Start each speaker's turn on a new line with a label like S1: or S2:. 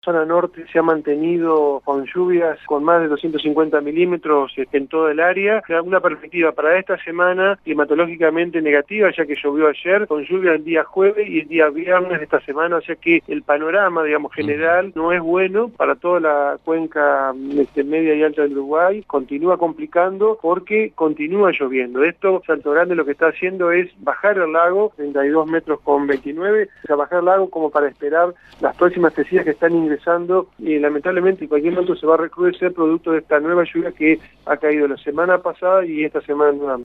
S1: Zona norte se ha mantenido con lluvias con más de 250 milímetros en toda el área. Se da una perspectiva para esta semana climatológicamente negativa, ya que llovió ayer, con lluvia el día jueves y el día viernes de esta semana, o sea que el panorama, digamos, general no es bueno para toda la cuenca media y alta del Uruguay. Continúa complicando porque continúa lloviendo. Esto, Salto Grande lo que está haciendo es bajar el lago, 32 metros con 29, o sea, bajar el lago como para esperar las próximas crecidas que están ingresando y lamentablemente en cualquier momento se va a recrudecer producto de esta nueva lluvia que ha caído la semana pasada y esta semana nuevamente.